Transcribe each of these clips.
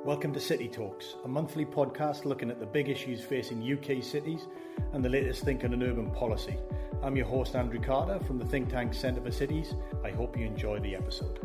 Welcome to City Talks, a monthly podcast looking at the big issues facing UK cities and the latest thinking on urban policy. I'm your host, Andrew Carter, from the think tank Centre for Cities. I hope you enjoy the episode.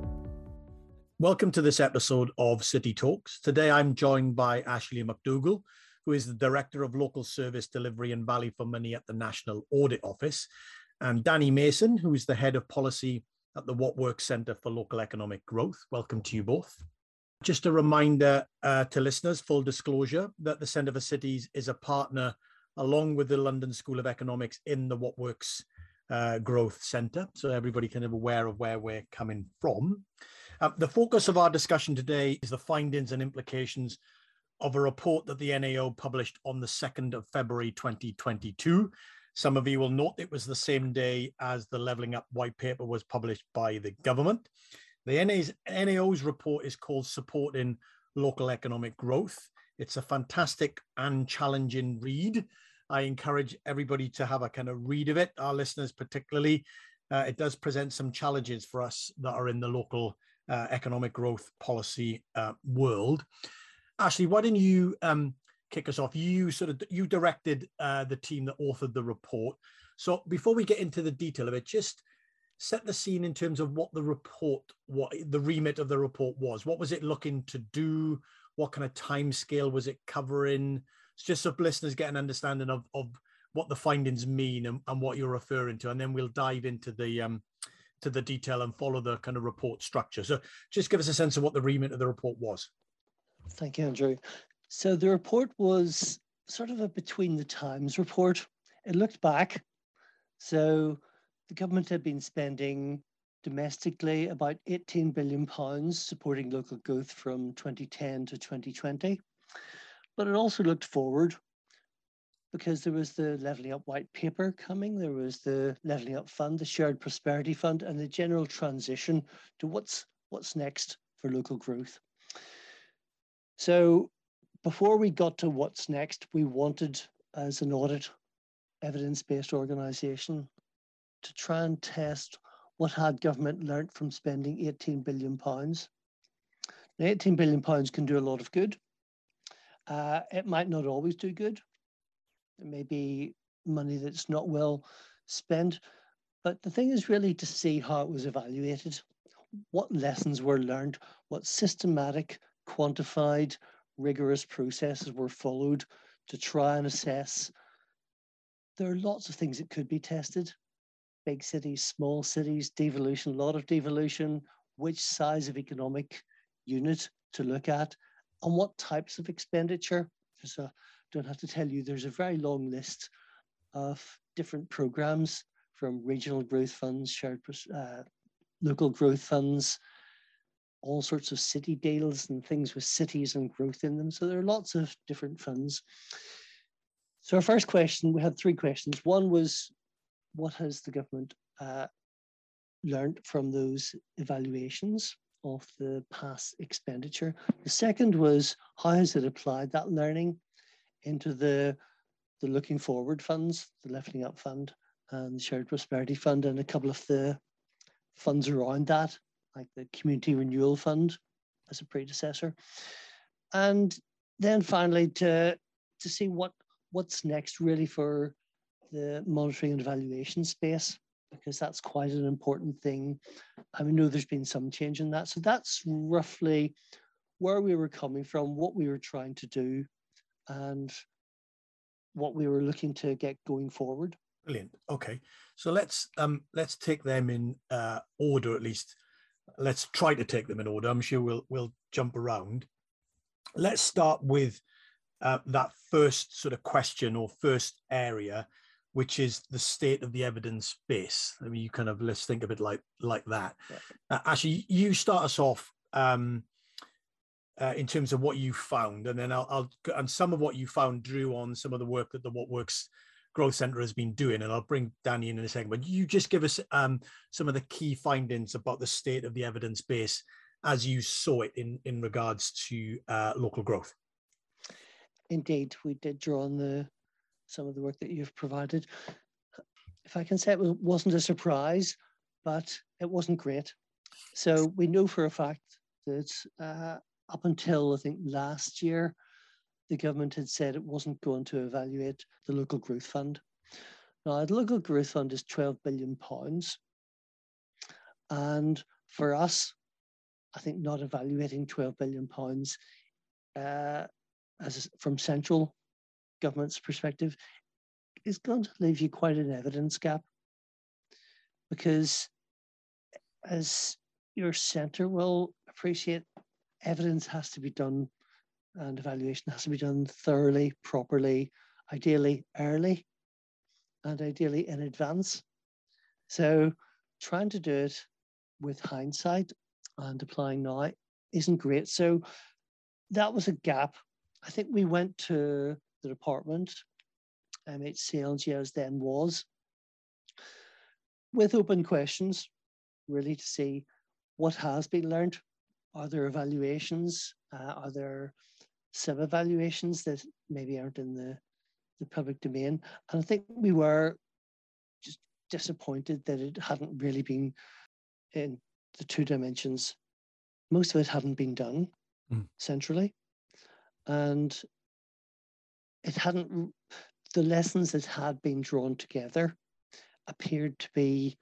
Welcome to this episode of City Talks. Today I'm joined by Ashley McDougall, who is the Director of Local Service Delivery and Value for Money at the National Audit Office, and Danny Mason, who is the Head of Policy at the What Works Centre for Local Economic Growth. Welcome to you both. Just a reminder to listeners, full disclosure, that the Centre for Cities is a partner along with the London School of Economics in the What Works Growth Centre. So everybody kind of aware of where we're coming from. The focus of our discussion today is the findings and implications of a report that the NAO published on the 2nd of February 2022. Some of you will note it was the same day as the Levelling Up white paper was published by the government. The NAO's report is called Supporting Local Economic Growth. It's a fantastic and challenging read. I encourage everybody to have a kind of read of it, our listeners particularly. It does present some challenges for us that are in the local economic growth policy world. Ashley, why don't you kick us off? You directed the team that authored the report. So before we get into the detail of it, just set the scene in terms of what the remit of the report was. What was it looking to do? What kind of time scale was it covering? It's just so listeners get an understanding of what the findings mean and what you're referring to. And then we'll dive into the detail and follow the kind of report structure. So just give us a sense of what the remit of the report was. Thank you, Andrew. So the report was sort of a between the times report. It looked back. So the government had been spending domestically about £18 billion supporting local growth from 2010 to 2020. But it also looked forward because there was the Levelling Up white paper coming, there was the Levelling Up Fund, the Shared Prosperity Fund, and the general transition to what's next for local growth. So before we got to what's next, we wanted, as an audit evidence-based organisation, to try and test what had government learnt from spending £18 billion. Now, £18 billion can do a lot of good. It might not always do good. It may be money that's not well spent. But the thing is really to see how it was evaluated, what lessons were learned, what systematic, quantified, rigorous processes were followed to try and assess. There are lots of things that could be tested. Big cities, small cities, devolution, a lot of devolution, which size of economic unit to look at, and what types of expenditure. Don't have to tell you, there's a very long list of different programs from regional growth funds, shared local growth funds, all sorts of city deals and things with cities and growth in them. So there are lots of different funds. So our first question, we had three questions. One was, what has the government learned from those evaluations of the past expenditure? The second was, how has it applied that learning into the looking forward funds, the Levelling Up Fund and the Shared Prosperity Fund, and a couple of the funds around that, like the Community Renewal Fund as a predecessor. And then finally to see what's next really for the monitoring and evaluation space, because that's quite an important thing. I know there's been some change in that. So that's roughly where we were coming from, what we were trying to do, and what we were looking to get going forward. Brilliant. Okay, so let's take them in order, at least. Let's try to take them in order. I'm sure we'll jump around. Let's start with that first sort of question or first area, which is the state of the evidence base. I mean, you kind of, let's think of it like that. Yeah. Actually, you start us off in terms of what you found, and then and some of what you found drew on some of the work that the What Works Growth Centre has been doing, and I'll bring Danny in a second. But you just give us some of the key findings about the state of the evidence base as you saw it in regards to local growth. Indeed, we did draw on some of the work that you've provided. If I can say, it wasn't a surprise, but it wasn't great. So we know for a fact that up until I think last year, the government had said it wasn't going to evaluate the local growth fund. Now, the local growth fund is £12 billion. And for us, I think not evaluating £12 billion from central government's perspective is going to leave you quite an evidence gap. Because as your centre will appreciate, evidence has to be done and evaluation has to be done thoroughly, properly, ideally early, and ideally in advance. So trying to do it with hindsight and applying now isn't great. So that was a gap. I think we went to the department, MHCLG as then was, with open questions, really to see what has been learned. Are there evaluations? Are there sub-evaluations that maybe aren't in the public domain? And I think we were just disappointed that it hadn't really been in the two dimensions. Most of it hadn't been done centrally. And it hadn't, the lessons that had been drawn together appeared to be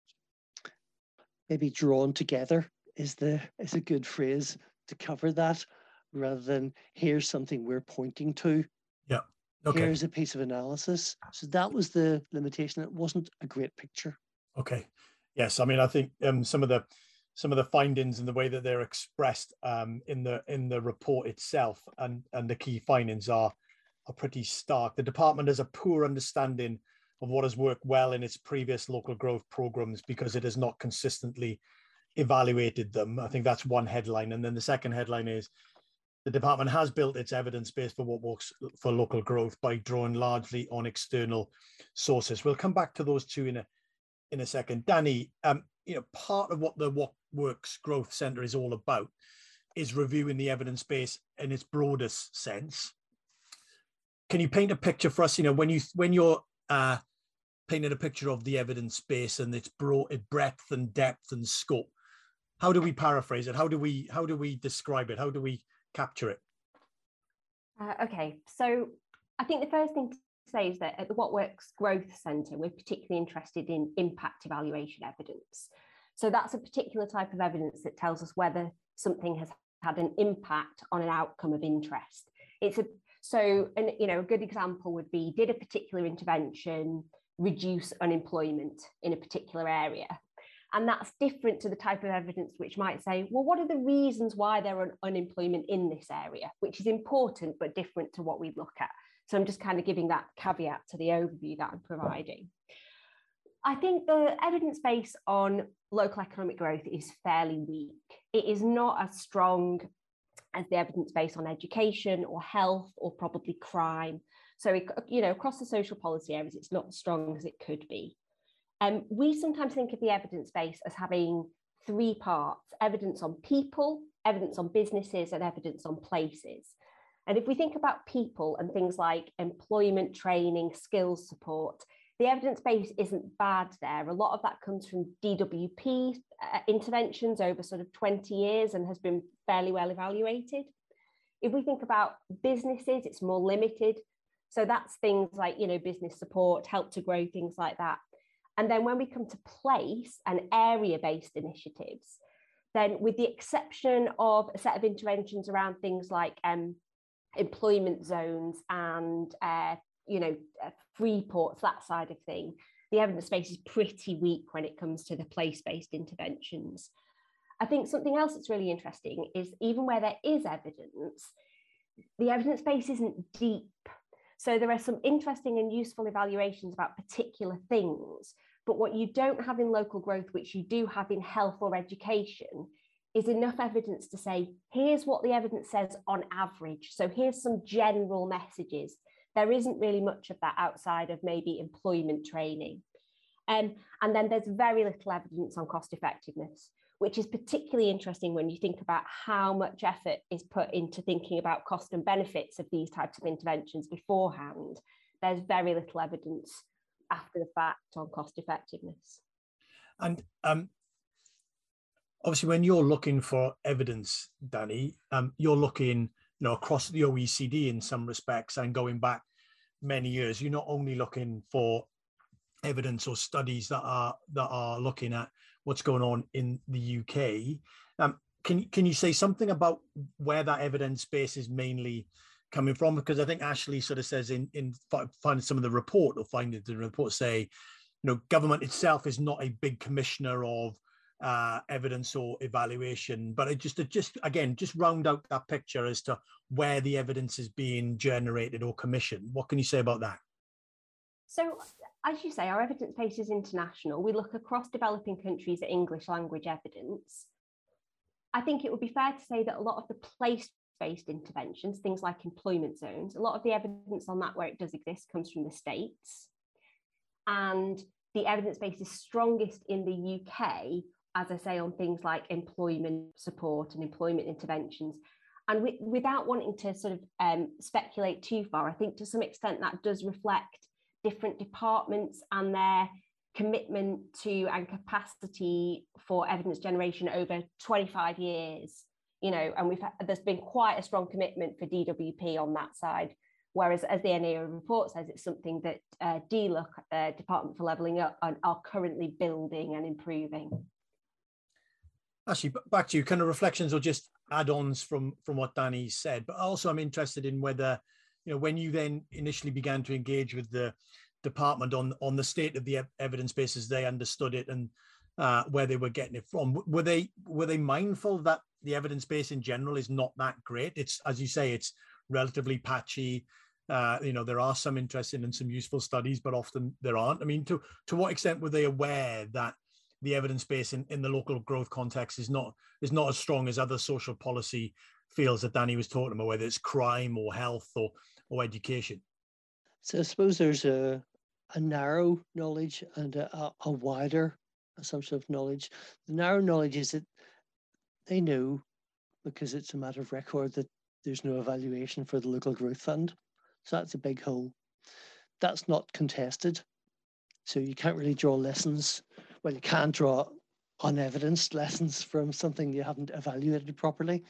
maybe drawn together is a good phrase to cover that, rather than here's something we're pointing to. Yeah. Okay. Here's a piece of analysis. So that was the limitation. It wasn't a great picture. Okay. Yes. I mean, I think some of the findings and the way that they're expressed in the report itself and the key findings are pretty stark. The department has a poor understanding of what has worked well in its previous local growth programs because it has not consistently evaluated them. I think that's one headline. And then the second headline is the department has built its evidence base for what works for local growth by drawing largely on external sources. We'll come back to those two in a second. Danny, part of what the What Works Growth Centre is all about is reviewing the evidence base in its broadest sense. Can you paint a picture for us? When you're painting a picture of the evidence base and its broad breadth and depth and scope, how do we paraphrase it? How do we describe it? How do we capture it? Okay, so I think the first thing to say is that at the What Works Growth Centre, we're particularly interested in impact evaluation evidence. So that's a particular type of evidence that tells us whether something has had an impact on an outcome of interest. A good example would be, did a particular intervention reduce unemployment in a particular area? And that's different to the type of evidence which might say, well, what are the reasons why there are unemployment in this area, which is important but different to what we look at. So I'm just kind of giving that caveat to the overview that I'm providing. I think the evidence base on local economic growth is fairly weak. It is not as strong as the evidence base on education or health or probably crime. So, across the social policy areas, it's not as strong as it could be. We sometimes think of the evidence base as having three parts: evidence on people, evidence on businesses, and evidence on places. And if we think about people and things like employment training, skills support, the evidence base isn't bad there. A lot of that comes from DWP interventions over sort of 20 years and has been fairly well evaluated. If we think about businesses, it's more limited. So that's things like, business support, help to grow, things like that. And then when we come to place and area-based initiatives, then with the exception of a set of interventions around things like employment zones and, free ports, that side of thing, the evidence base is pretty weak when it comes to the place-based interventions. I think something else that's really interesting is even where there is evidence, the evidence base isn't deep. So there are some interesting and useful evaluations about particular things, but what you don't have in local growth, which you do have in health or education, is enough evidence to say, here's what the evidence says on average. So here's some general messages. There isn't really much of that outside of maybe employment training. And then there's very little evidence on cost effectiveness, which is particularly interesting when you think about how much effort is put into thinking about cost and benefits of these types of interventions beforehand. There's very little evidence after the fact on cost effectiveness. And Obviously, when you're looking for evidence, Danny, you're looking, across the OECD in some respects and going back many years. You're not only looking for evidence or studies that are looking at what's going on in the UK. Can you say something about where that evidence base is mainly coming from? Because I think Ashley sort of says in finding some of the report, or finding the report say, government itself is not a big commissioner of evidence or evaluation, but it just round out that picture as to where the evidence is being generated or commissioned. What can you say about that? So, as you say, our evidence base is international. We look across developing countries at English language evidence. I think it would be fair to say that a lot of the place-based interventions, things like employment zones, a lot of the evidence on that, where it does exist, comes from the States. And the evidence base is strongest in the UK, as I say, on things like employment support and employment interventions. And without wanting to sort of speculate too far, I think to some extent that does reflect different departments and their commitment to and capacity for evidence generation over 25 years, and there's been quite a strong commitment for DWP on that side. Whereas, as the NAO report says, it's something that DLUC, Department for Levelling Up, are currently building and improving. Actually, back to you, kind of reflections or just add-ons from what Danny said. But also, I'm interested in whether, when you then initially began to engage with the department on the state of the evidence base as they understood it and where they were getting it from, were they mindful that the evidence base in general is not that great? It's, as you say, it's relatively patchy. There are some interesting and some useful studies, but often there aren't. I mean, to what extent were they aware that the evidence base in the local growth context is not as strong as other social policy fields that Danny was talking about, whether it's crime or health or education? So I suppose there's a narrow knowledge and a wider assumption of knowledge. The narrow knowledge is that they know, because it's a matter of record, that there's no evaluation for the local growth fund. So that's a big hole. That's not contested. So you can't really draw lessons. Well, you can draw unevidenced lessons from something you haven't evaluated properly.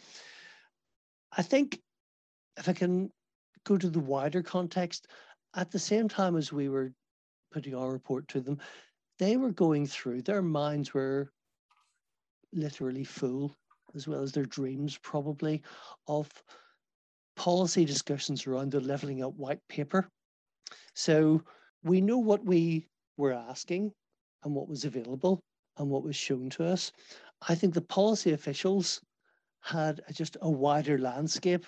I think if I can go to the wider context, at the same time as we were putting our report to them, they were going through, their minds were literally full, as well as their dreams probably, of policy discussions around the Levelling Up white paper. So we know what we were asking and what was available and what was shown to us. I think the policy officials had just a wider landscape,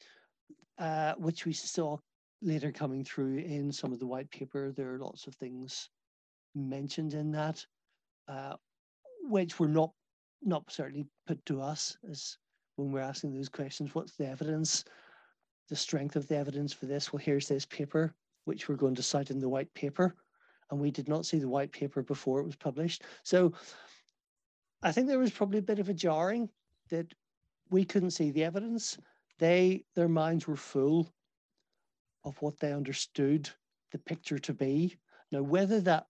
which we saw later coming through in some of the white paper. There are lots of things mentioned in that, which were not certainly put to us as when we're asking those questions. What's the evidence, the strength of the evidence for this? Well, here's this paper, which we're going to cite in the white paper. And we did not see the white paper before it was published. So I think there was probably a bit of a jarring that we couldn't see the evidence. Their minds were full of what they understood the picture to be. Now, whether that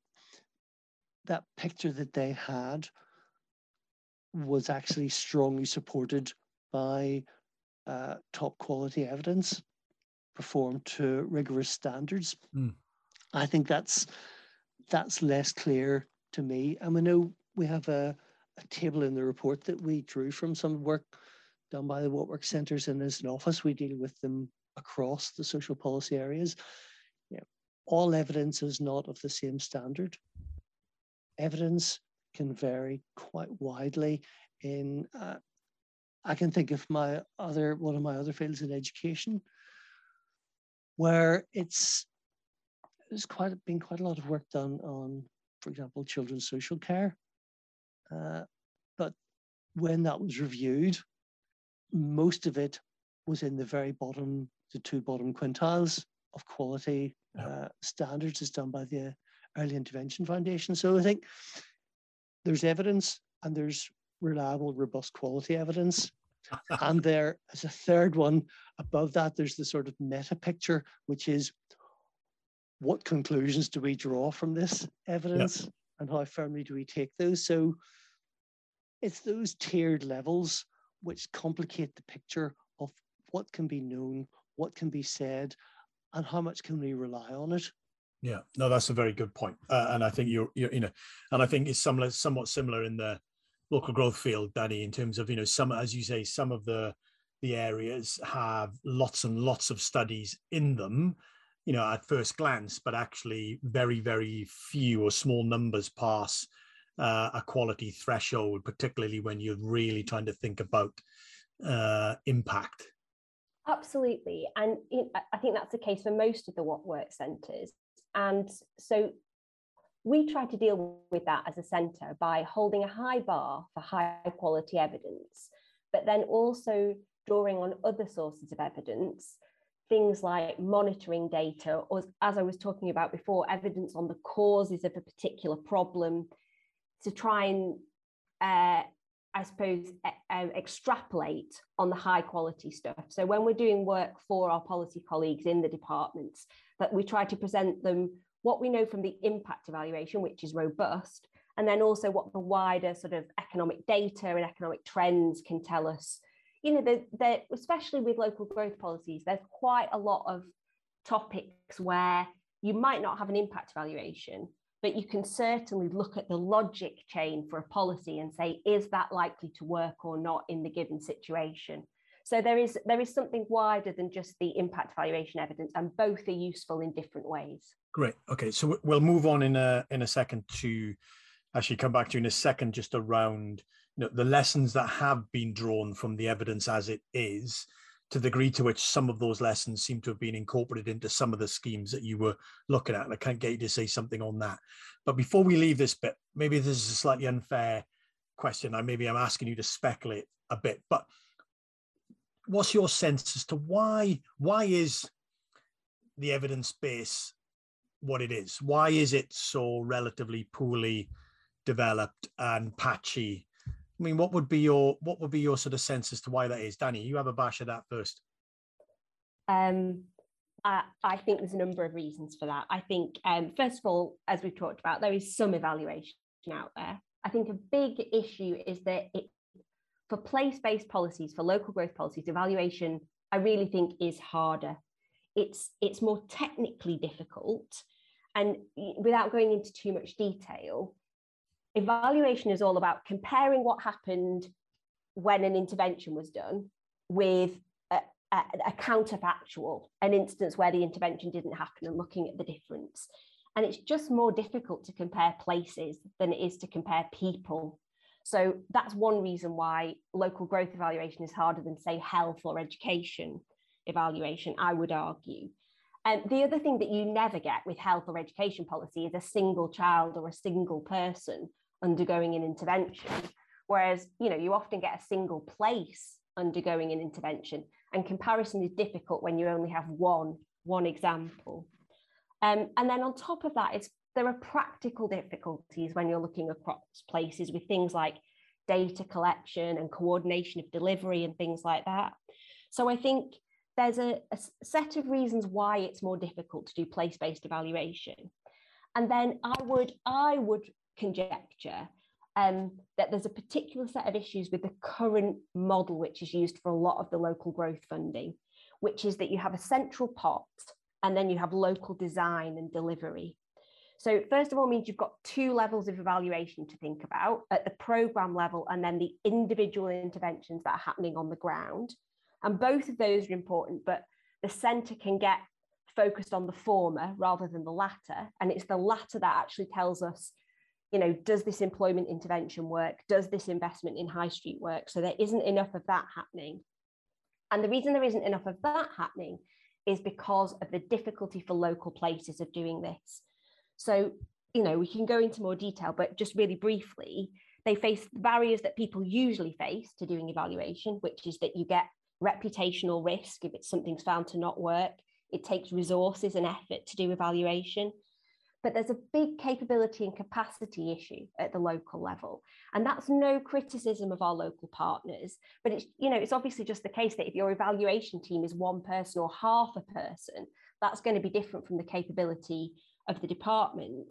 picture that they had was actually strongly supported by top quality evidence performed to rigorous standards, I think that's less clear to me. And we know we have a table in the report that we drew from some work done by the What Works Centres, and as an office we deal with them across the social policy areas. All evidence is not of the same standard. Evidence can vary quite widely. I can think of one of my other fields in education, where there's been quite a lot of work done on, for example, children's social care. But when that was reviewed, most of it was in the very bottom, the two bottom quintiles of quality standards as done by the Early Intervention Foundation. So I think there's evidence and there's reliable, robust quality evidence. And there is a third one above that. There's the sort of meta picture, which is what conclusions do we draw from this evidence and how firmly do we take those? So It's those tiered levels which complicate the picture of what can be known, what can be said, and how much can we rely on it. Yeah, no, that's a very good point. And I think you're, and I think it's somewhat similar in the local growth field, Danny, in terms of, some, as you say, some of the areas have lots and lots of studies in them, at first glance, but actually very, very few or small numbers pass a quality threshold, particularly when you're really trying to think about impact. Absolutely. And I think that's the case for most of the What Works centres. And so we try to deal with that as a centre by holding a high bar for high quality evidence, but then also drawing on other sources of evidence, things like monitoring data, or as I was talking about before, evidence on the causes of a particular problem, to try and, I suppose, extrapolate on the high quality stuff. So when we're doing work for our policy colleagues in the departments, that we try to present them what we know from the impact evaluation, which is robust, and then also what the wider sort of economic data and economic trends can tell us. Especially with local growth policies, there's quite a lot of topics where you might not have an impact evaluation, but you can certainly look at the logic chain for a policy and say, is that likely to work or not in the given situation? So there is something wider than just the impact evaluation evidence, and both are useful in different ways. Great. Okay, so we'll move on in a second to actually come back to you in a second, just around the lessons that have been drawn from the evidence as it is, to the degree to which some of those lessons seem to have been incorporated into some of the schemes that you were looking at. And I can't get you to say something on that. But before we leave this bit, maybe this is a slightly unfair question. Maybe I'm asking you to speculate a bit, but what's your sense as to why is the evidence base what it is? Why is it so relatively poorly developed and patchy? I mean, what would be your sort of sense as to why that is? Danny, you have a bash at that first. I think there's a number of reasons for that. I think, first of all, as we've talked about, there is some evaluation out there. I think a big issue is that for place-based policies, for local growth policies, evaluation, I really think, is harder. It's more technically difficult. And without going into too much detail, evaluation is all about comparing what happened when an intervention was done with a counterfactual, an instance where the intervention didn't happen, and looking at the difference. And it's just more difficult to compare places than it is to compare people. So that's one reason why local growth evaluation is harder than, say, health or education evaluation, I would argue. And the other thing that you never get with health or education policy is a single child or a single person undergoing an intervention, whereas you often get a single place undergoing an intervention, and comparison is difficult when you only have one example. And then on top of that, there are practical difficulties when you're looking across places with things like data collection and coordination of delivery and things like that. So I think there's a set of reasons why it's more difficult to do place-based evaluation. And then I would conjecture that there's a particular set of issues with the current model, which is used for a lot of the local growth funding, which is that you have a central pot and then you have local design and delivery. So first of all, means you've got two levels of evaluation to think about, at the programme level and then the individual interventions that are happening on the ground. And both of those are important, but the centre can get focused on the former rather than the latter. And it's the latter that actually tells us, does this employment intervention work? Does this investment in high street work? So there isn't enough of that happening. And the reason there isn't enough of that happening is because of the difficulty for local places of doing this. So, we can go into more detail, but just really briefly, they face the barriers that people usually face to doing evaluation, which is that you get reputational risk if something's found to not work. It takes resources and effort to do evaluation. But there's a big capability and capacity issue at the local level. And that's no criticism of our local partners, but it's obviously just the case that if your evaluation team is one person or half a person, that's going to be different from the capability of the department.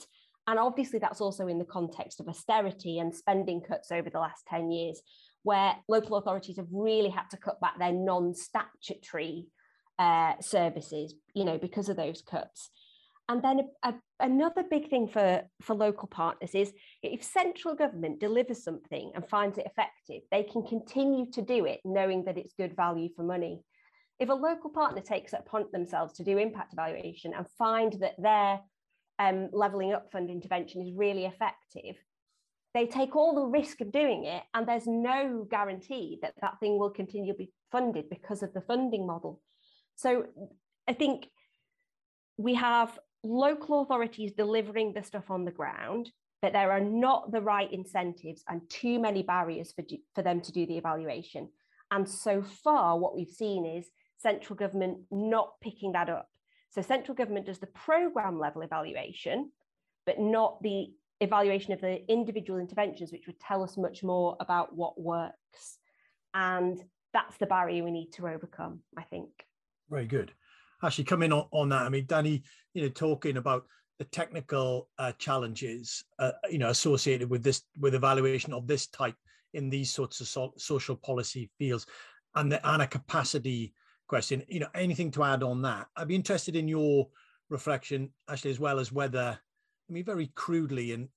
And obviously that's also in the context of austerity and spending cuts over the last 10 years, where local authorities have really had to cut back their non-statutory services, because of those cuts. And then another big thing for local partners is if central government delivers something and finds it effective, they can continue to do it knowing that it's good value for money. If a local partner takes it upon themselves to do impact evaluation and find that their levelling up fund intervention is really effective, they take all the risk of doing it, and there's no guarantee that that thing will continue to be funded because of the funding model. So I think we have local authorities delivering the stuff on the ground, but there are not the right incentives and too many barriers for them to do the evaluation. And so far, what we've seen is central government not picking that up. So central government does the programme level evaluation, but not the evaluation of the individual interventions, which would tell us much more about what works. And that's the barrier we need to overcome, I think. Very good. Actually, coming on that, I mean, Danny, talking about the technical challenges, associated with evaluation of this type in these sorts of social policy fields, and a capacity question. Anything to add on that? I'd be interested in your reflection, actually, as well as whether, I mean, very crudely,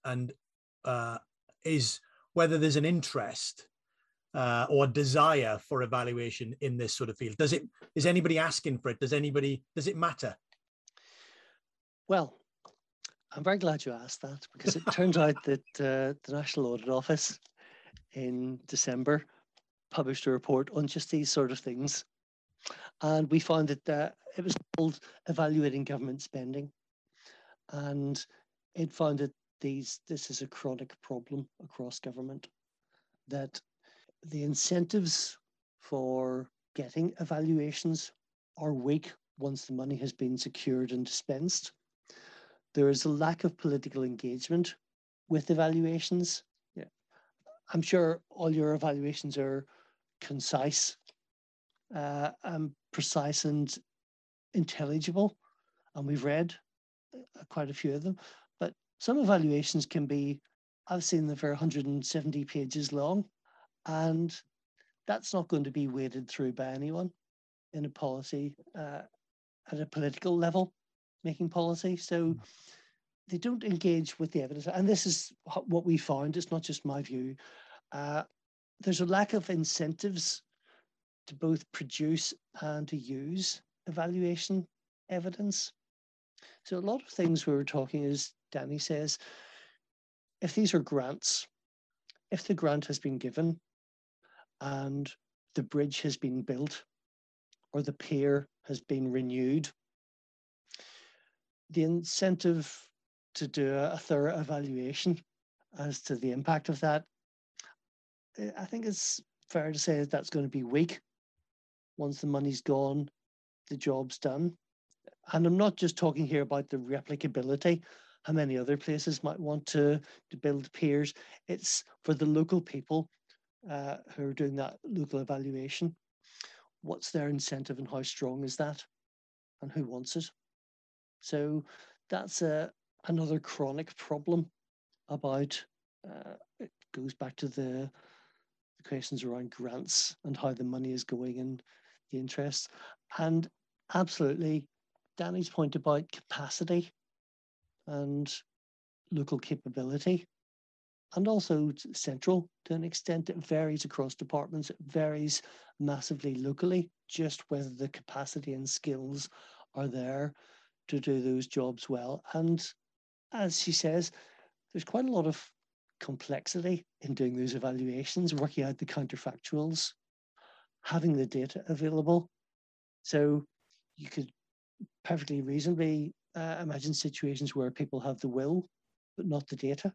is whether there's an interest or desire for evaluation in this sort of field. Is anybody asking for it? Does it matter? Well, I'm very glad you asked that, because it turns out that the National Audit Office in December published a report on just these sort of things. And we found that it was called Evaluating Government Spending. And it found that this is a chronic problem across government, that the incentives for getting evaluations are weak once the money has been secured and dispensed. There is a lack of political engagement with evaluations. Yeah. I'm sure all your evaluations are concise, precise and intelligible, and we've read quite a few of them. But some evaluations can be, I've seen them for 170 pages long, and that's not going to be waded through by anyone in a policy at a political level, making policy. So they don't engage with the evidence. And this is what we found. It's not just my view. There's a lack of incentives to both produce and to use evaluation evidence. So a lot of things we were talking, as Danny says, if these are grants, if the grant has been given and the bridge has been built or the pier has been renewed, the incentive to do a thorough evaluation as to the impact of that, I think it's fair to say that that's going to be weak. Once the money's gone, the job's done. And I'm not just talking here about the replicability, how many other places might want to build piers. It's for the local people who are doing that local evaluation. What's their incentive and how strong is that? And who wants it? So that's another chronic problem about, it goes back to the questions around grants and how the money is going and the interest. And absolutely, Danny's point about capacity and local capability, and also central to an extent. It varies across departments. It varies massively locally, just whether the capacity and skills are there to do those jobs well. And as she says, there's quite a lot of complexity in doing those evaluations, working out the counterfactuals, having the data available. So you could perfectly reasonably imagine situations where people have the will, but not the data.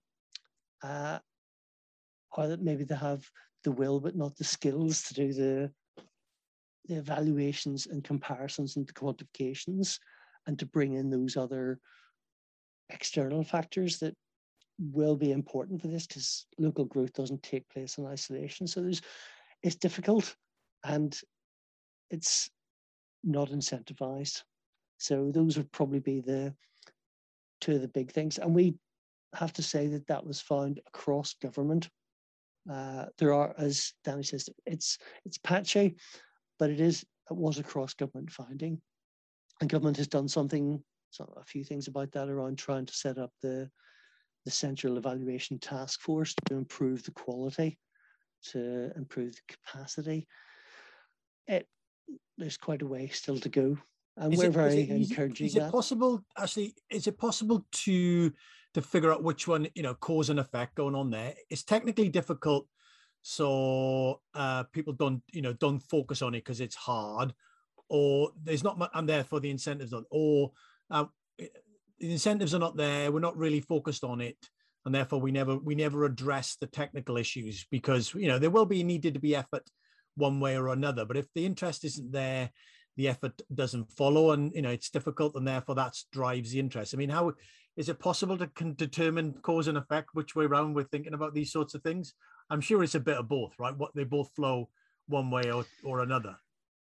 Or that maybe they have the will, but not the skills to do the evaluations and comparisons and the quantifications, and to bring in those other external factors that will be important for this, because local growth doesn't take place in isolation. So it's difficult and it's not incentivized. So those would probably be the two of the big things. And we have to say that that was found across government. There are, as Danny says, it's patchy, but it was a cross government finding, and government has done a few things about that around trying to set up the Central Evaluation Task Force to improve the quality, to improve the capacity. There's quite a way still to go, and we're very encouraging. Is it possible, Ashley? Is it possible to figure out which one, cause and effect going on there? It's technically difficult, so people don't focus on it because it's hard, or there's not much, and therefore the incentives on, or the incentives are not there. We're not really focused on it, and therefore we never address the technical issues, because there will be needed to be effort one way or another. But if the interest isn't there, the effort doesn't follow, and it's difficult, and therefore that drives the interest. I mean, how is it possible to determine cause and effect, which way around we're thinking about these sorts of things? I'm sure it's a bit of both, right? What they both flow one way or another.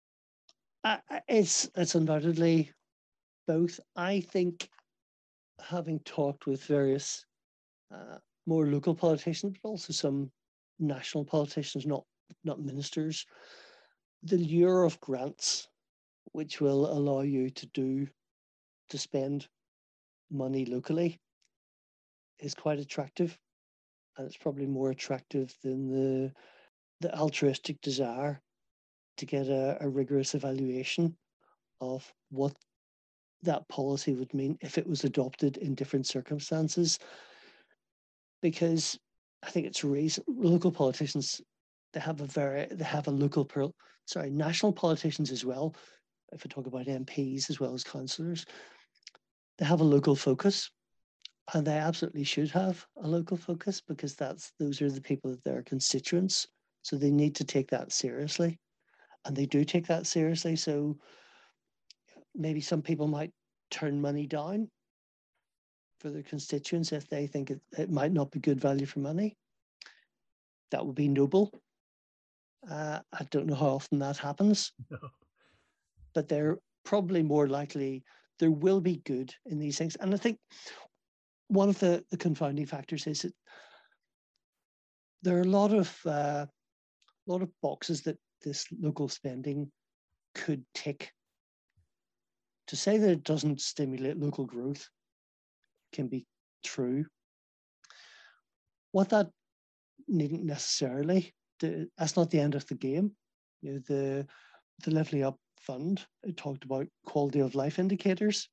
It's undoubtedly both. I think, having talked with various more local politicians, but also some national politicians, not ministers, the lure of grants, which will allow you to spend money locally, is quite attractive, and it's probably more attractive than the altruistic desire to get a rigorous evaluation of what that policy would mean if it was adopted in different circumstances. Because I think it's local politicians, national politicians as well, if I talk about MPs as well as councillors, they have a local focus, and they absolutely should have a local focus, because those are the people that they're constituents. So they need to take that seriously, and they do take that seriously. So maybe some people might turn money down for their constituents if they think it might not be good value for money. That would be noble. I don't know how often that happens, but they're probably more likely. There will be good in these things. And I think one of the confounding factors is that there are a lot of boxes that this local spending could tick. To say that it doesn't stimulate local growth can be true. What that needn't necessarily do, that's not the end of the game. The Levelling Up Fund, it talked about quality of life indicators,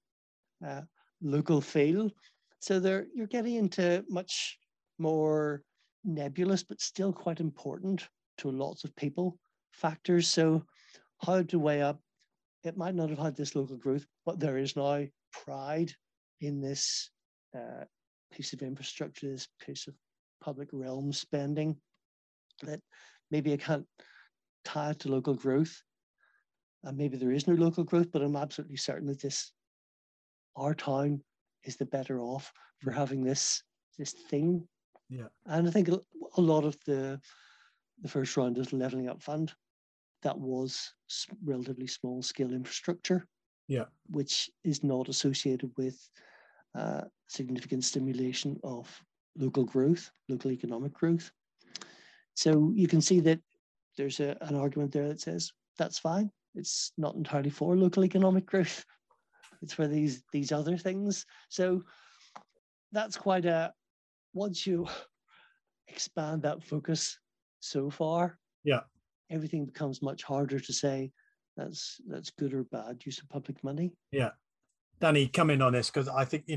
local feel. So you're getting into much more nebulous, but still quite important to lots of people factors. So how to weigh up, it might not have had this local growth, but there is now pride in this piece of infrastructure, this piece of public realm spending, that maybe I can't tie it to local growth. And maybe there is no local growth, but I'm absolutely certain that our town is the better off for having this thing. Yeah. And I think a lot of the first round of the Levelling Up Fund, that was relatively small scale infrastructure, which is not associated with significant stimulation of local growth, local economic growth. So you can see that there's an argument there that says that's fine. It's not entirely for local economic growth. It's for these other things. So that's quite once you expand that focus so far, everything becomes much harder to say that's good or bad use of public money. Yeah. Danny, come in on this, because I think,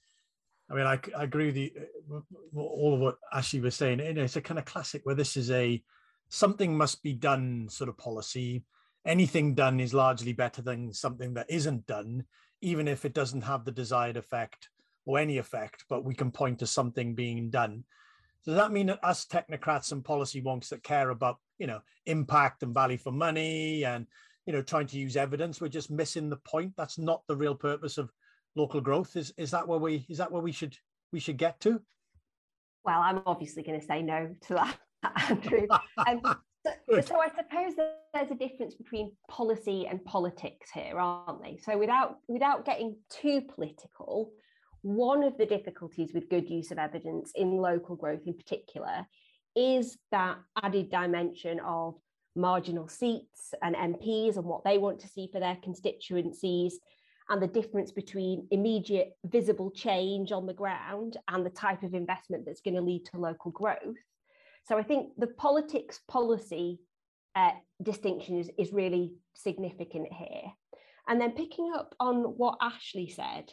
I agree with you, all of what Ashley was saying. It's a kind of classic where this is something must be done sort of policy. Anything done is largely better than something that isn't done, even if it doesn't have the desired effect or any effect, but we can point to something being done. Does that mean that us technocrats and policy wonks that care about, impact and value for money and, trying to use evidence, we're just missing the point? That's not the real purpose of local growth. Is that where we should get to? Well, I'm obviously going to say no to that, Andrew. So I suppose there's a difference between policy and politics here, aren't they? So without getting too political, one of the difficulties with good use of evidence in local growth in particular is that added dimension of marginal seats and MPs and what they want to see for their constituencies, and the difference between immediate visible change on the ground and the type of investment that's going to lead to local growth. So I think the politics policy distinction is really significant here. And then picking up on what Ashley said,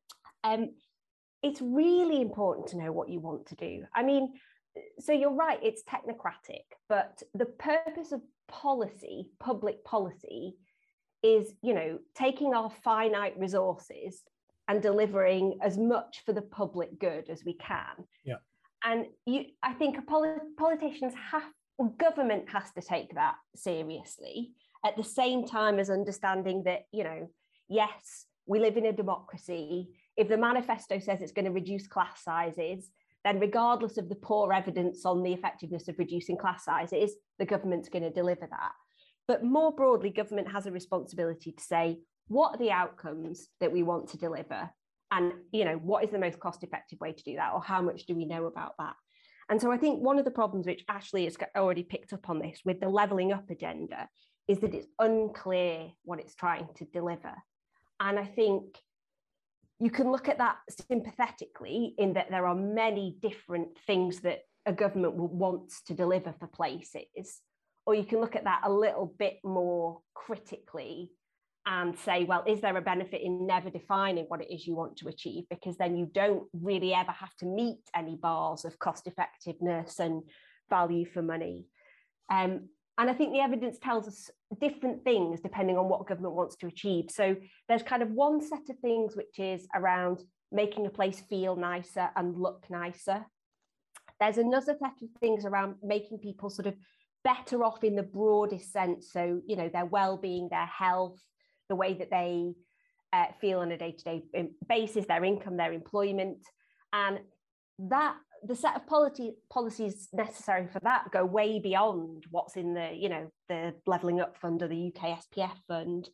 it's really important to know what you want to do. I mean, so you're right, it's technocratic, but the purpose of policy, public policy, is, you know, taking our finite resources and delivering as much for the public good as we can. Yeah. And I think politicians government has to take that seriously, at the same time as understanding that, you know, yes, we live in a democracy. If the manifesto says it's going to reduce class sizes, then regardless of the poor evidence on the effectiveness of reducing class sizes, the government's going to deliver that. But more broadly, government has a responsibility to say, what are the outcomes that we want to deliver? And, you know, what is the most cost-effective way to do that? Or how much do we know about that? And so I think one of the problems, which Ashley has already picked up on this with the levelling up agenda, is that it's unclear what it's trying to deliver. And I think you can look at that sympathetically in that there are many different things that a government wants to deliver for places. Or you can look at that a little bit more critically and say, well, is there a benefit in never defining what it is you want to achieve? Because then you don't really ever have to meet any bars of cost effectiveness and value for money. And I think the evidence tells us different things depending on what government wants to achieve. So there's kind of one set of things which is around making a place feel nicer and look nicer. There's another set of things around making people sort of better off in the broadest sense. So, you know, their well-being, their health, the way that they feel on a day-to-day basis, their income, their employment. And that the set of policies necessary for that go way beyond what's in the, you know, the Levelling Up Fund or the UK SPF fund.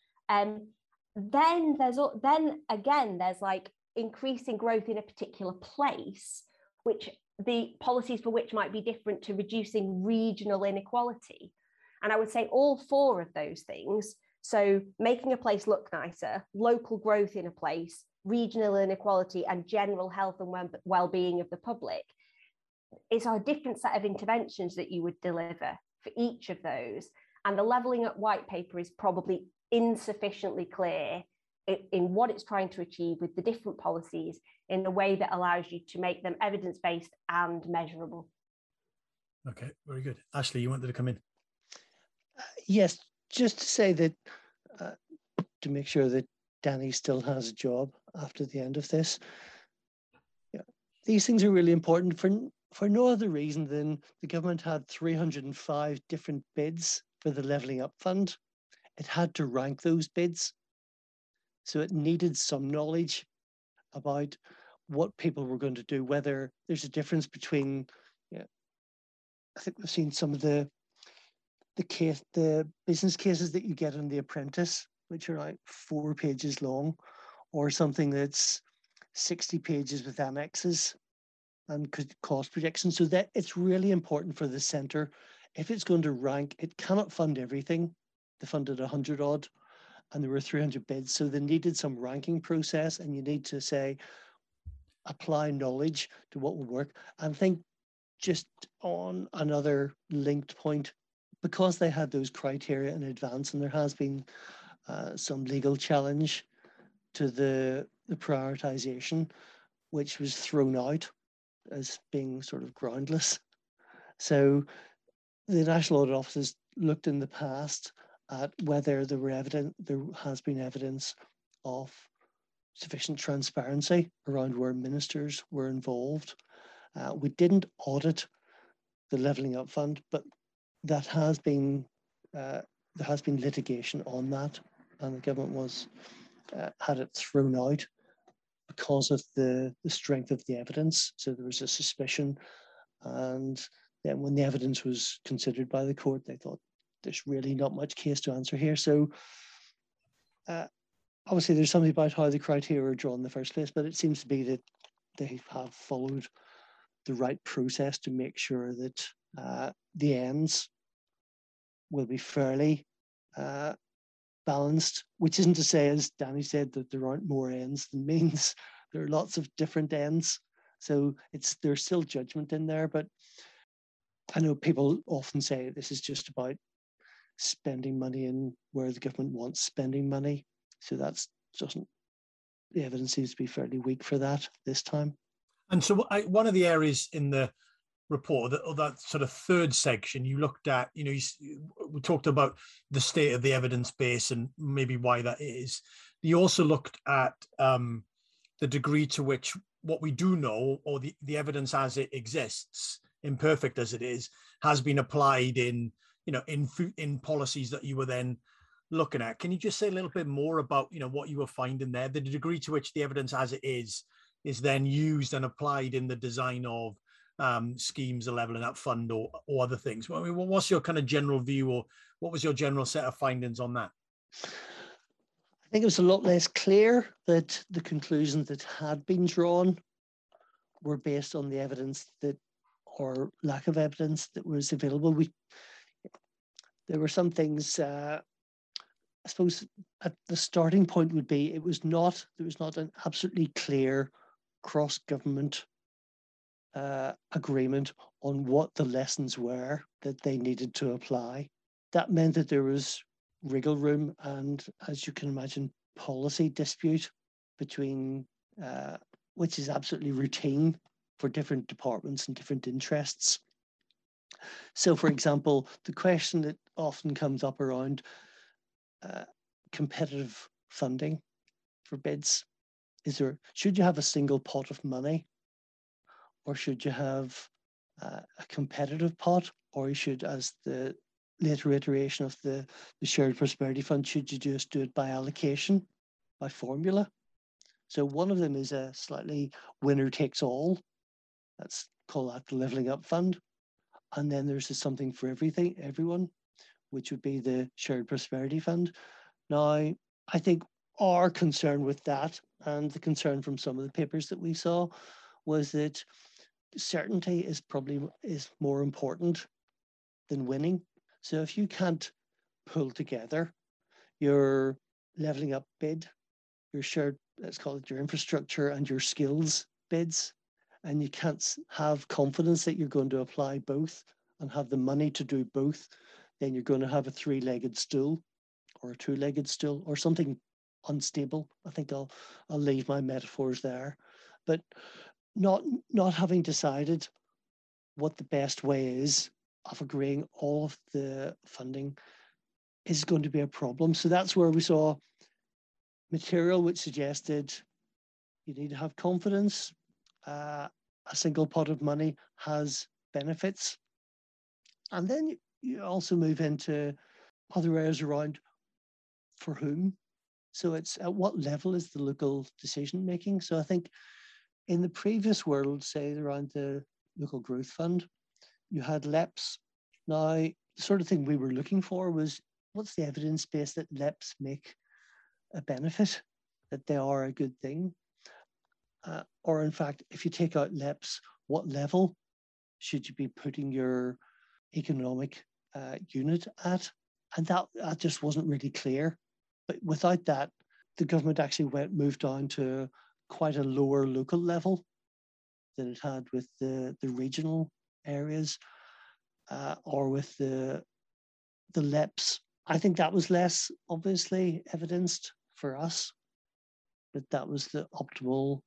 Then there's like increasing growth in a particular place, which the policies for which might be different to reducing regional inequality. And I would say all four of those things, so making a place look nicer, local growth in a place, regional inequality, and general health and well-being of the public, it's a different set of interventions that you would deliver for each of those. And the Levelling Up white paper is probably insufficiently clear in what it's trying to achieve with the different policies in a way that allows you to make them evidence-based and measurable. Okay, very good. Ashley, you wanted to come in? Yes, just to say that to make sure that Danny still has a job after the end of this. Yeah, these things are really important for no other reason than the government had 305 different bids for the Levelling Up Fund. It had to rank those bids. So it needed some knowledge about what people were going to do, whether there's a difference between, I think we've seen some of the business cases that you get on The Apprentice, which are like 4 pages long, or something that's 60 pages with annexes and cost projections. So that it's really important for the centre. If it's going to rank, it cannot fund everything. They funded 100 odd, and there were 300 bids. So they needed some ranking process, and you need to say, apply knowledge to what will work. And I think just on another linked point, because they had those criteria in advance, and there has been some legal challenge to the prioritisation, which was thrown out as being sort of groundless. So the National Audit Office has looked in the past at whether there has been evidence of sufficient transparency around where ministers were involved. We didn't audit the Levelling Up Fund, but that has been there has been litigation on that, and the government had it thrown out because of the strength of the evidence. So there was a suspicion, and then when the evidence was considered by the court, they thought there's really not much case to answer here. So obviously there's something about how the criteria are drawn in the first place, but it seems to be that they have followed the right process to make sure that the ends will be fairly balanced, which isn't to say, as Danny said, that there aren't more ends than means. There are lots of different ends. So there's still judgment in there, but I know people often say this is just about spending money in where the government wants spending money. So the evidence seems to be fairly weak for that this time. And so one of the areas in the report, that sort of third section, you looked at, we talked about the state of the evidence base and maybe why that is. You also looked at the degree to which what we do know, or the evidence as it exists, imperfect as it is, has been applied in policies that you were then looking at. Can you just say a little bit more about what you were finding there, the degree to which the evidence as it is then used and applied in the design of schemes, the levelling up fund, or other things? I mean, what's your kind of general view, or what was your general set of findings on that? I think it was a lot less clear that the conclusions that had been drawn were based on the evidence or lack of evidence that was available. There were some things, I suppose at the starting point would be, there was not an absolutely clear cross-government agreement on what the lessons were that they needed to apply. That meant that there was wriggle room and, as you can imagine, policy dispute between, which is absolutely routine for different departments and different interests. So, for example, the question that often comes up around competitive funding for bids should you have a single pot of money, or should you have a competitive pot, or you should, as the later iteration of the Shared Prosperity Fund, should you just do it by allocation, by formula? So one of them is a slightly winner takes all. Let's call that the Levelling Up Fund. And then there's something for everyone, which would be the Shared Prosperity Fund. Now, I think our concern with that, and the concern from some of the papers that we saw, was that certainty is more important than winning. So if you can't pull together your levelling up bid, your shared, let's call it your infrastructure and your skills bids, and you can't have confidence that you're going to apply both and have the money to do both, then you're going to have a three-legged stool or a two-legged stool or something unstable. I think I'll leave my metaphors there. But not having decided what the best way is of agreeing all of the funding is going to be a problem. So that's where we saw material which suggested you need to have confidence. A single pot of money has benefits. And then you also move into other areas around for whom. So it's at what level is the local decision making? So I think in the previous world, say around the Local Growth Fund, you had LEPs. Now, the sort of thing we were looking for was, what's the evidence base that LEPs make a benefit, that they are a good thing? Or in fact, if you take out LEPs, what level should you be putting your economic unit at? And that just wasn't really clear. But without that, the government actually moved down to quite a lower local level than it had with the regional areas or with the LEPs. I think that was less obviously evidenced for us, but that was the optimal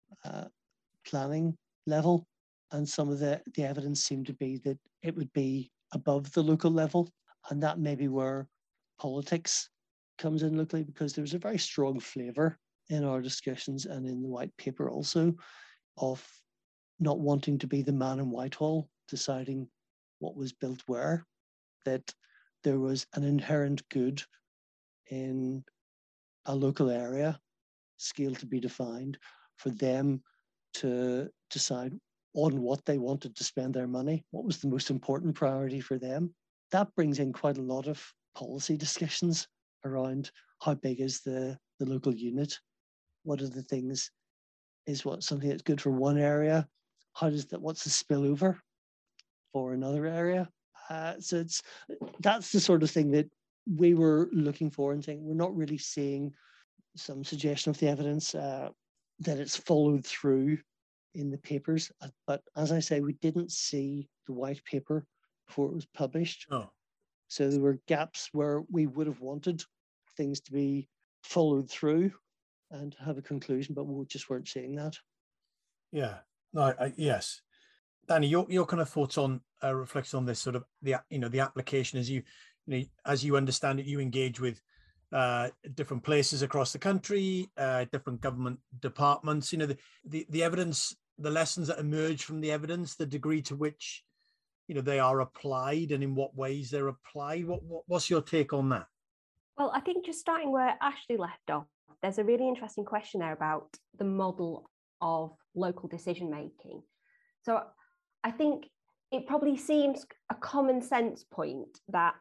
planning level. And some of the evidence seemed to be that it would be above the local level. And that may be where politics comes in locally, because there was a very strong flavour in our discussions and in the white paper also of not wanting to be the man in Whitehall deciding what was built where, that there was an inherent good in a local area, scale to be defined, for them to decide on what they wanted to spend their money, what was the most important priority for them. That brings in quite a lot of policy discussions around how big is the the local unit. What are the things? Is what something that's good for one area? What's the spillover for another area? So that's the sort of thing that we were looking for and saying we're not really seeing some suggestion of the evidence that it's followed through in the papers. But as I say, we didn't see the white paper before it was published. Oh. So there were gaps where we would have wanted things to be followed through and have a conclusion, but we just weren't seeing that. Yeah. No. Yes. Danny, your kind of thoughts on reflection on this sort of the application as you understand it, you engage with different places across the country, different government departments. The evidence, the lessons that emerge from the evidence, the degree to which they are applied, and in what ways they're applied. What's your take on that? Well, I think just starting where Ashley left off, there's a really interesting question there about the model of local decision making. So I think it probably seems a common sense point that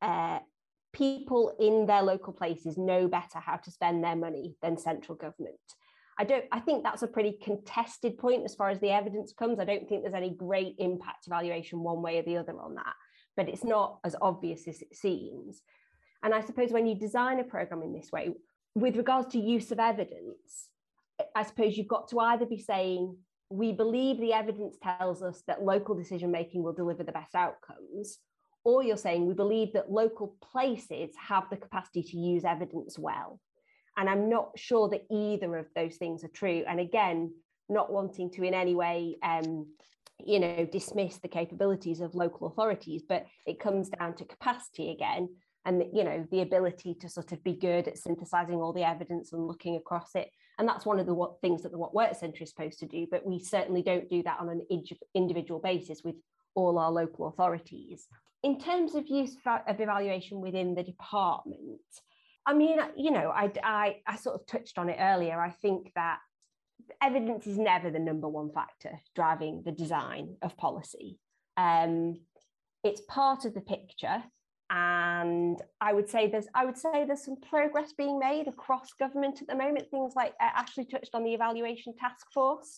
people in their local places know better how to spend their money than central government. I think that's a pretty contested point as far as the evidence comes. I don't think there's any great impact evaluation one way or the other on that, but it's not as obvious as it seems. And I suppose when you design a programme in this way, with regards to use of evidence, I suppose you've got to either be saying, we believe the evidence tells us that local decision making will deliver the best outcomes, or you're saying we believe that local places have the capacity to use evidence well. And I'm not sure that either of those things are true. And again, not wanting to in any way, dismiss the capabilities of local authorities, but it comes down to capacity again, and the ability to sort of be good at synthesizing all the evidence and looking across it. And that's one of the things that the What Works Centre is supposed to do, but we certainly don't do that on an individual basis with all our local authorities. In terms of use of evaluation within the department, I mean, I sort of touched on it earlier. I think that evidence is never the number one factor driving the design of policy. It's part of the picture. And I would say there's some progress being made across government at the moment. Things like Ashley touched on the evaluation task force.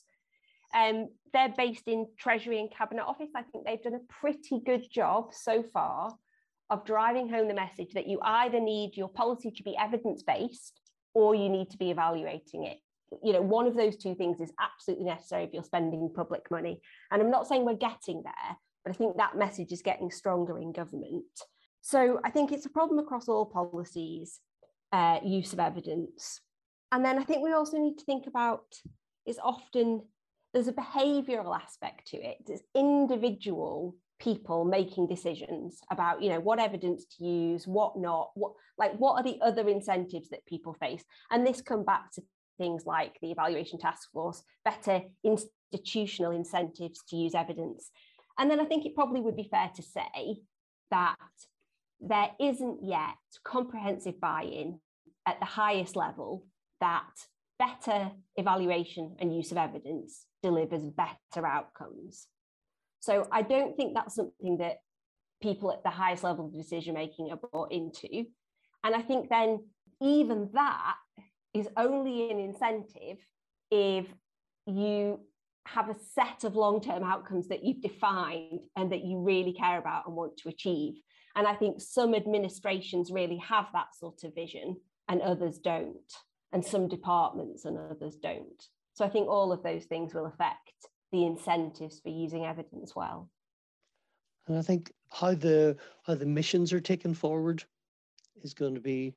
They're based in Treasury and Cabinet Office. I think they've done a pretty good job so far of driving home the message that you either need your policy to be evidence-based or you need to be evaluating it. One of those two things is absolutely necessary if you're spending public money. And I'm not saying we're getting there, but I think that message is getting stronger in government. So I think it's a problem across all policies, use of evidence. And then I think we also need to think about is often there's a behavioural aspect to it. It's individual people making decisions about, what evidence to use, what not, what are the other incentives that people face? And this comes back to things like the evaluation task force, better institutional incentives to use evidence. And then I think it probably would be fair to say that there isn't yet comprehensive buy-in at the highest level that better evaluation and use of evidence delivers better outcomes. So I don't think that's something that people at the highest level of decision-making are bought into. And I think then even that is only an incentive if you have a set of long-term outcomes that you've defined and that you really care about and want to achieve. And I think some administrations really have that sort of vision and others don't. And some departments and others don't. So I think all of those things will affect the incentives for using evidence well. And I think how the missions are taken forward is going to be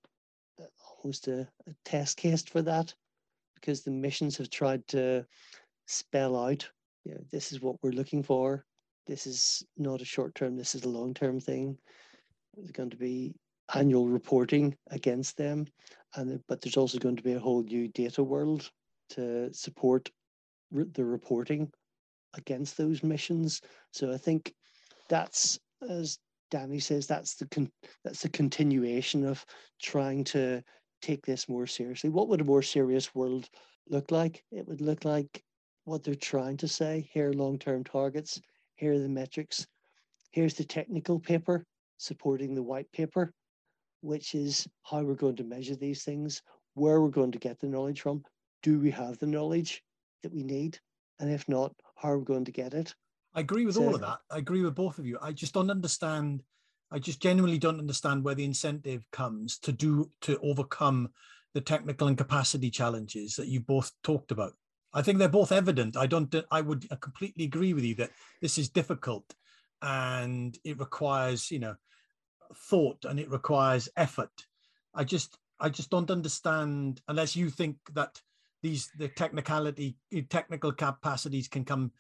almost a test case for that, because the missions have tried to spell out, this is what we're looking for. This is not a short term, this is a long term thing. There's going to be annual reporting against them, but there's also going to be a whole new data world to support the reporting against those missions. So I think that's, as Danny says, that's the continuation of trying to take this more seriously. What would a more serious world look like? It would look like what they're trying to say. Here are long-term targets. Here are the metrics. Here's the technical paper supporting the white paper, which is how we're going to measure these things. where we're going to get the knowledge from. Do we have the knowledge that we need? And if not, how are we going to get it? I agree with all of that. I agree with both of you. I just don't understand. I just genuinely don't understand where the incentive comes to overcome the technical and capacity challenges that you both talked about. I think they're both evident. I would completely agree with you that this is difficult and it requires, thought and it requires effort. I just don't understand, unless you think that the technical capacities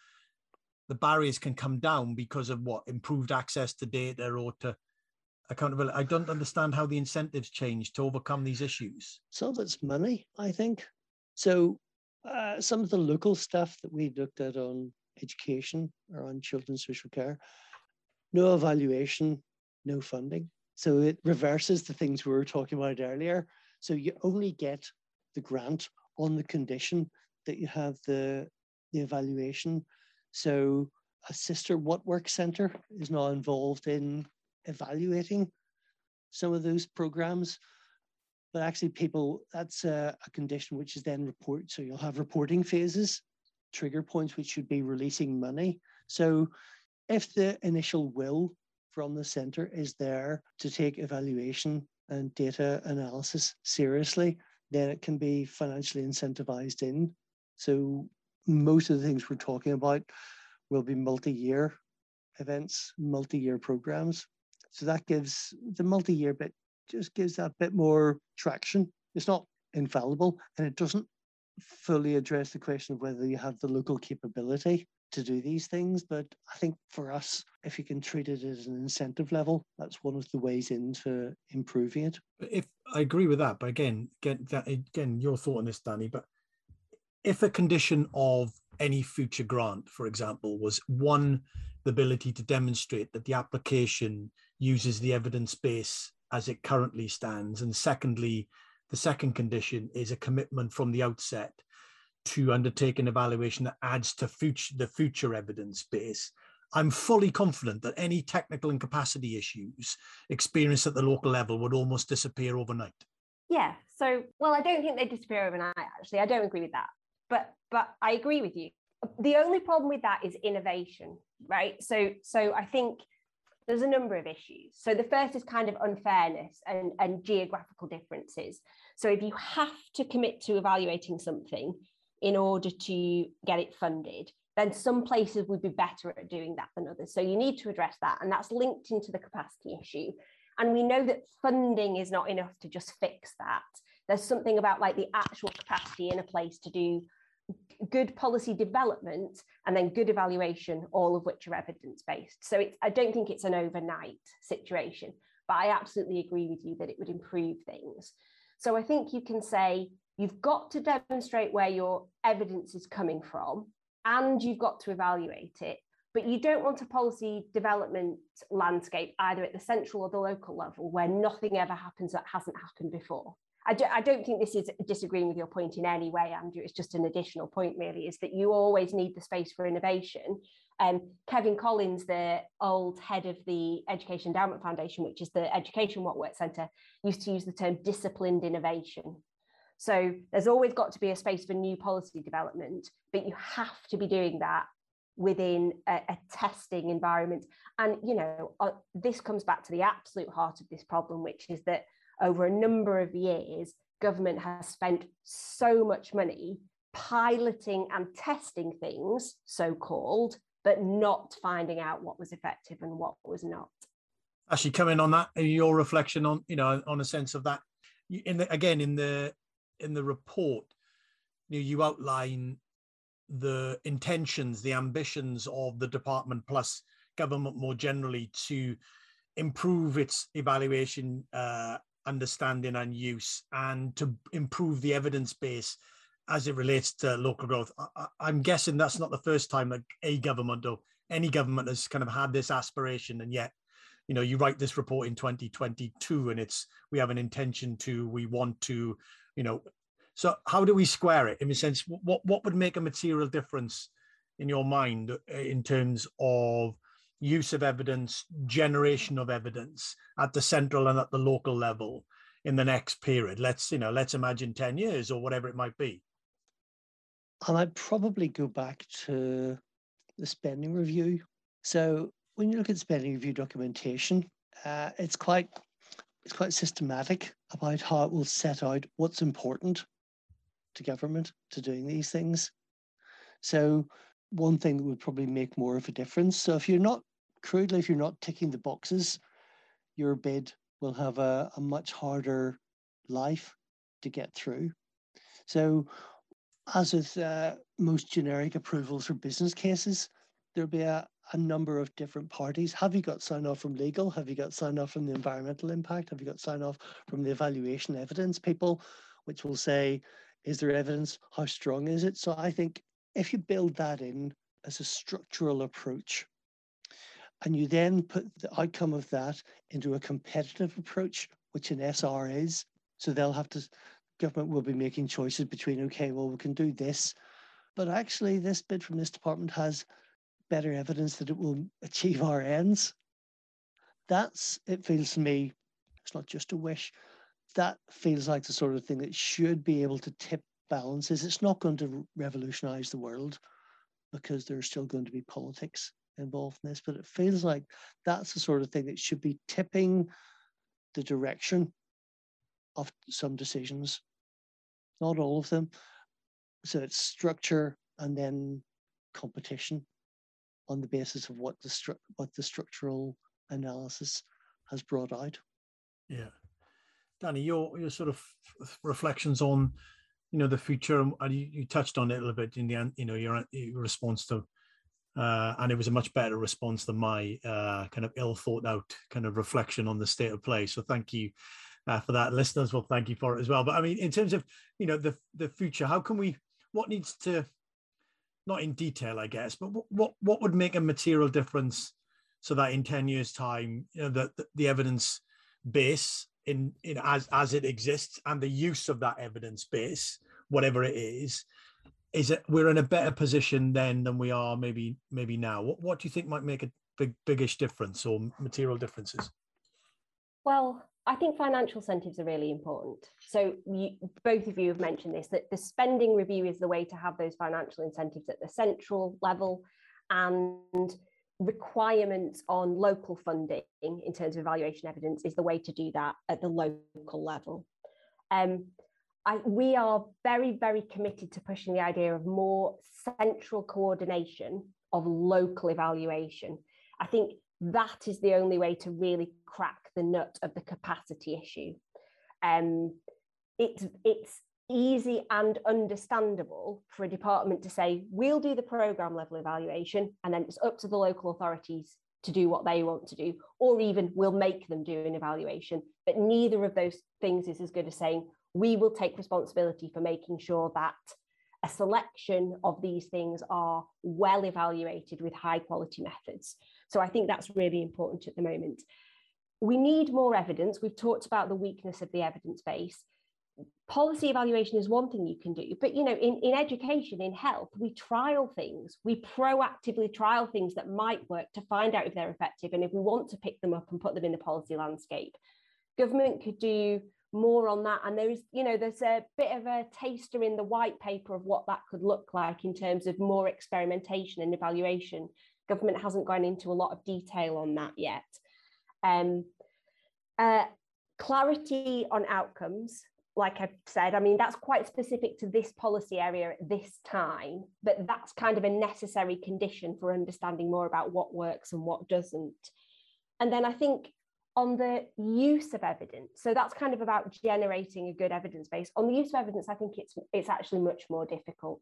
the barriers can come down because of what? Improved access to data or to accountability. I don't understand how the incentives change to overcome these issues. Some of it's money, I think. So some of the local stuff that we looked at on education or on children's social care, no evaluation, no funding. So it reverses the things we were talking about earlier. So you only get the grant on the condition that you have the evaluation. So a sister What Works Centre is now involved in evaluating some of those programs. But actually that's a condition which is then report. So you'll have reporting phases, trigger points, which should be releasing money. So if the initial will from the centre is there to take evaluation and data analysis seriously, then it can be financially incentivized in. So most of the things we're talking about will be multi-year events, multi-year programs. So that gives the multi-year bit, just gives that bit more traction. It's not infallible and it doesn't fully address the question of whether you have the local capability to do these things. But I think for us, if you can treat it as an incentive level, that's one of the ways into improving it. If I agree with that, but again, your thought on this, Danny, but if a condition of any future grant, for example, was one, the ability to demonstrate that the application uses the evidence base as it currently stands, and secondly, the second condition is a commitment from the outset to undertake an evaluation that adds to the future evidence base, I'm fully confident that any technical and capacity issues experienced at the local level would almost disappear overnight. Yeah, so, well, I don't think they disappear overnight, actually. I don't agree with that. But I agree with you. The only problem with that is innovation, right? So I think there's a number of issues. So the first is kind of unfairness and geographical differences. So if you have to commit to evaluating something in order to get it funded, then some places would be better at doing that than others. So you need to address that. And that's linked into the capacity issue. And we know that funding is not enough to just fix that. There's something about like the actual capacity in a place to do good policy development and then good evaluation, all of which are evidence-based. So I don't think it's an overnight situation, but I absolutely agree with you that it would improve things. So I think you can say you've got to demonstrate where your evidence is coming from and you've got to evaluate it, but you don't want a policy development landscape either at the central or the local level where nothing ever happens that hasn't happened before. I don't think this is disagreeing with your point in any way, Andrew. It's just an additional point, really, is that you always need the space for innovation. Kevin Collins, the old head of the Education Endowment Foundation, which is the Education What Works Centre, used to use the term disciplined innovation. So there's always got to be a space for new policy development, but you have to be doing that within a testing environment. And, this comes back to the absolute heart of this problem, which is that over a number of years, government has spent so much money piloting and testing things, so-called, but not finding out what was effective and what was not. Actually, coming on that, your reflection on, on a sense of that, in the report, you outline the intentions, the ambitions of the department plus government more generally to improve its evaluation understanding and use, and to improve the evidence base as it relates to local growth. I'm guessing that's not the first time that a government or any government has kind of had this aspiration, and yet, you write this report in 2022, and we have an intention to, we want to, So how do we square it? In a sense, what would make a material difference in your mind in terms of use of evidence, generation of evidence at the central and at the local level, in the next period? Let's imagine 10 years or whatever it might be. And I'd probably go back to the spending review. So when you look at spending review documentation, it's quite systematic about how it will set out what's important to government to doing these things. So one thing that would probably make more of a difference. So if you're not ticking the boxes, your bid will have a much harder life to get through. So as with most generic approvals for business cases, there'll be a number of different parties. Have you got sign off from legal? Have you got sign off from the environmental impact? Have you got sign off from the evaluation evidence people, which will say, is there evidence? How strong is it? So I think if you build that in as a structural approach, and you then put the outcome of that into a competitive approach, which an SR is, so government will be making choices between, okay, well, we can do this, but actually this bid from this department has better evidence that it will achieve our ends. It feels to me, it's not just a wish, that feels like the sort of thing that should be able to tip balances. It's not going to revolutionize the world because there's still going to be politics involved in this, but it feels like that's the sort of thing that should be tipping the direction of some decisions. Not all of them. So it's structure and then competition on the basis of what the structural analysis has brought out. Yeah, Danny, your sort of reflections on the future, and you touched on it a little bit in the end. Your response to, and it was a much better response than my kind of ill thought out kind of reflection on the state of play. So thank you for that. Listeners will thank you for it as well. But I mean, in terms of the future, what needs to, not in detail, I guess, but what would make a material difference so that in 10 years' time, the evidence base as it exists and the use of that evidence base, whatever it is that we're in a better position then than we are maybe now? What do you think might make a biggish difference or material differences? Well, I think financial incentives are really important. So both of you have mentioned this, that the spending review is the way to have those financial incentives at the central level, and requirements on local funding in terms of evaluation evidence is the way to do that at the local level. We are very, very committed to pushing the idea of more central coordination of local evaluation. I think that is the only way to really crack the nut of the capacity issue. It's easy and understandable for a department to say, we'll do the programme level evaluation, and then it's up to the local authorities to do what they want to do, or even we'll make them do an evaluation. But neither of those things is as good as saying, we will take responsibility for making sure that a selection of these things are well evaluated with high quality methods. So I think that's really important at the moment. We need more evidence. We've talked about the weakness of the evidence base. Policy evaluation is one thing you can do, but in education, in health, we trial things. We proactively trial things that might work to find out if they're effective, and if we want to pick them up and put them in the policy landscape. Government could do more on that, and there's a bit of a taster in the white paper of what that could look like in terms of more experimentation and evaluation. Government hasn't gone into a lot of detail on that yet. Clarity on outcomes, like I've said, I mean, that's quite specific to this policy area at this time, but that's kind of a necessary condition for understanding more about what works and what doesn't. And then I think on the use of evidence, so that's kind of about generating a good evidence base. On the use of evidence, I think it's actually much more difficult.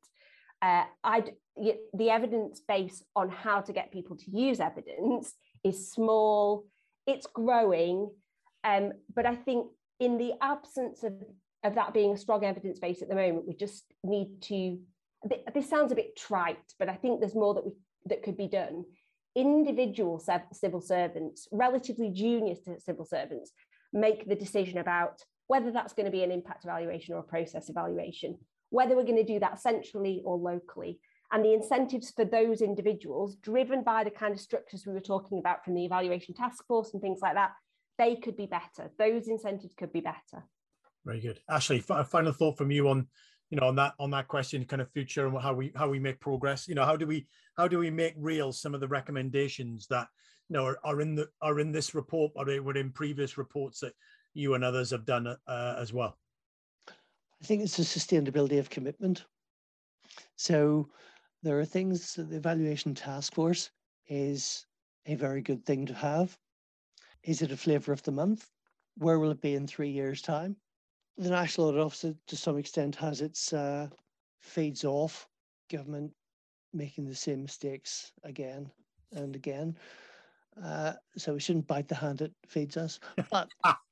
The evidence base on how to get people to use evidence is small, it's growing, but I think in the absence of that being a strong evidence base at the moment, we just need to, this sounds a bit trite, but I think there's more that could be done. Individual civil servants, relatively junior civil servants, make the decision about whether that's going to be an impact evaluation or a process evaluation, whether we're going to do that centrally or locally. And the incentives for those individuals, driven by the kind of structures we were talking about from the evaluation task force and things like that, they could be better. Those incentives could be better. Very good. Ashley, final thought from you on, on that question, kind of future and how we make progress. How do we make real some of the recommendations that are in this report, or were in previous reports that you and others have done as well? I think it's the sustainability of commitment. So there are things that the evaluation task force is a very good thing to have. Is it a flavour of the month? Where will it be in 3 years' time? The National Audit Office, to some extent, has its feeds off government making the same mistakes again and again. So we shouldn't bite the hand that feeds us. But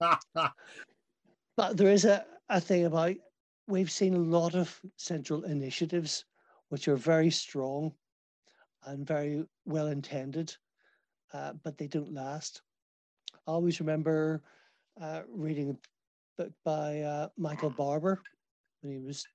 there is a thing about, we've seen a lot of central initiatives which are very strong and very well intended, but they don't last. I always remember reading a book by Michael Barber when he was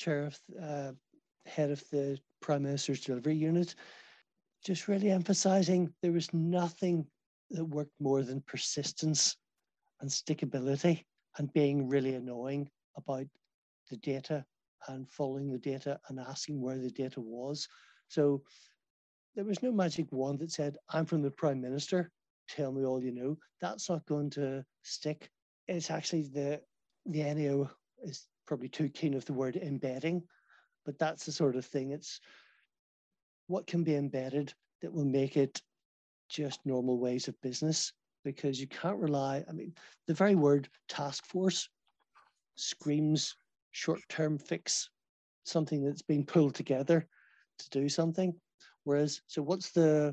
head of the Prime Minister's Delivery Unit, just really emphasizing there was nothing that worked more than persistence and stickability and being really annoying about the data and following the data and asking where the data was. So there was no magic wand that said, I'm from the Prime Minister, tell me all you know. That's not going to stick. It's actually the NAO is probably too keen of the word embedding, but that's the sort of thing. It's what can be embedded that will make it just normal ways of business, because you can't rely, the very word task force screams short-term fix, something that's been pulled together to do something. Whereas, so what's the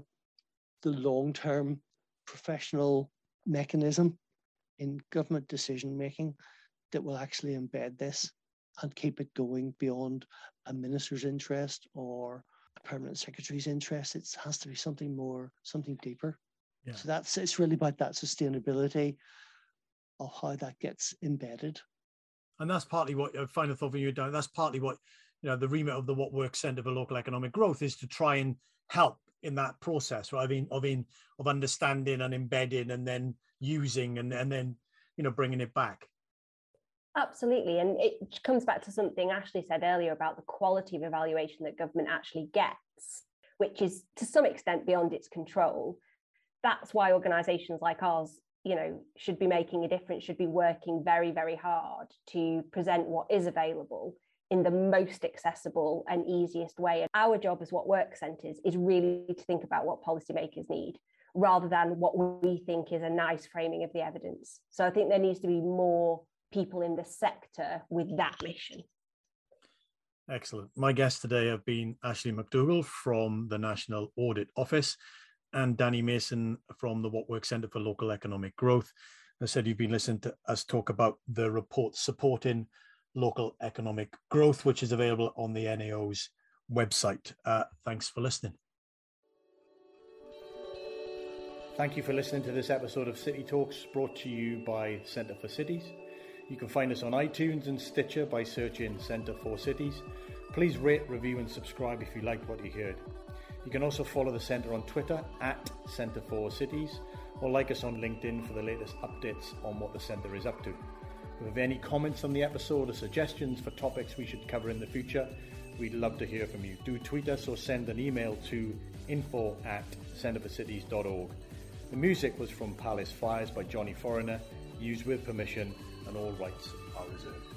long-term professional mechanism in government decision-making that will actually embed this and keep it going beyond a minister's interest or a permanent secretary's interest? It has to be something more, something deeper. Yeah. So it's really about that sustainability of how that gets embedded. And that's partly what, final thought for you, Dan, that's partly what, the remit of the What Works Centre for Local Economic Growth is, to try and help in that process, right? Of understanding and embedding and then using and then, bringing it back. Absolutely. And it comes back to something Ashley said earlier about the quality of evaluation that government actually gets, which is to some extent beyond its control. That's why organisations like ours, should be making a difference, should be working very, very hard to present what is available in the most accessible and easiest way. And our job as What Works Centres is really to think about what policymakers need, rather than what we think is a nice framing of the evidence. So I think there needs to be more people in the sector with that mission. Excellent. My guests today have been Ashley McDougall from the National Audit Office and Danny Mason from the What Works Centre for Local Economic Growth. As I said, you've been listening to us talk about the report supporting local economic growth, which is available on the NAO's website. Thanks for listening. Thank you for listening to this episode of City Talks, brought to you by Centre for Cities. You can find us on iTunes and Stitcher by searching Centre for Cities. Please rate, review and subscribe if you liked what you heard. You can also follow the Centre on Twitter at Centre for Cities, or like us on LinkedIn for the latest updates on what the Centre is up to. If you have any comments on the episode or suggestions for topics we should cover in the future, we'd love to hear from you. Do tweet us or send an email to info@centreforcities.org. The music was from Palace Fires by Johnny Foreigner, used with permission, and all rights are reserved.